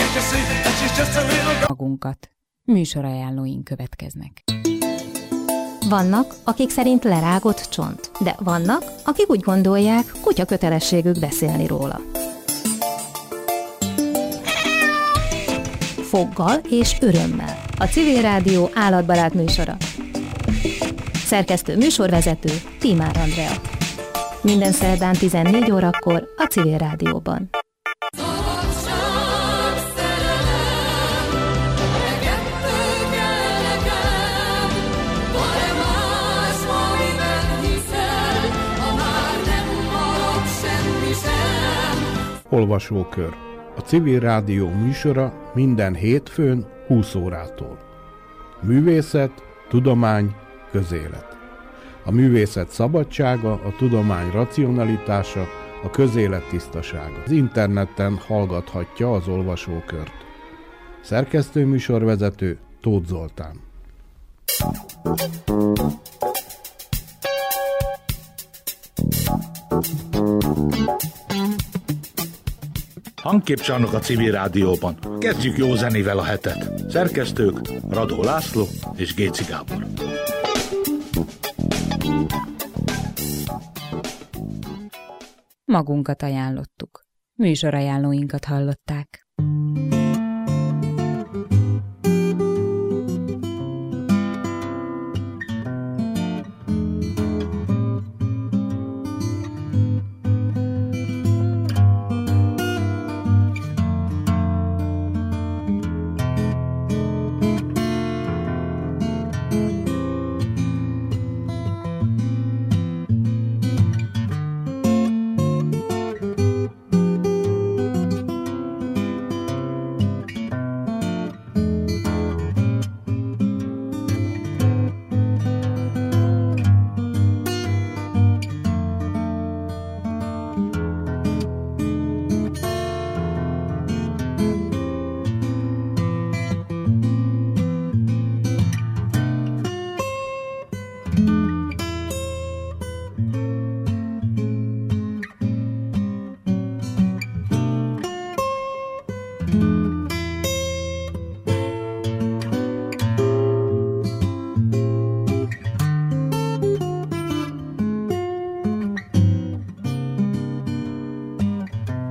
Magunkat. Műsorajánlóink következnek. Vannak, akik szerint lerágott csont, de vannak, akik úgy gondolják, kutya kötelességük beszélni róla. Foggal és örömmel. A Civil Rádió állatbarát műsora. Szerkesztő műsorvezető Tímár Andrea. Minden szerdán 14 órakor a Civil Rádióban. Olvasókör. A Civil Rádió műsora minden hétfőn 20 órától. Művészet, tudomány, közélet. A művészet szabadsága, a tudomány racionalitása, a közélet tisztasága. Az interneten hallgathatja az olvasókört. Szerkesztő műsorvezető Tóth Zoltán. Hangképcsarnok a Civil Rádióban. Kezdjük jó zenével a hetet. Szerkesztők Radó László és Géci Gábor. Magunkat ajánlottuk. Műsorajánlóinkat hallották.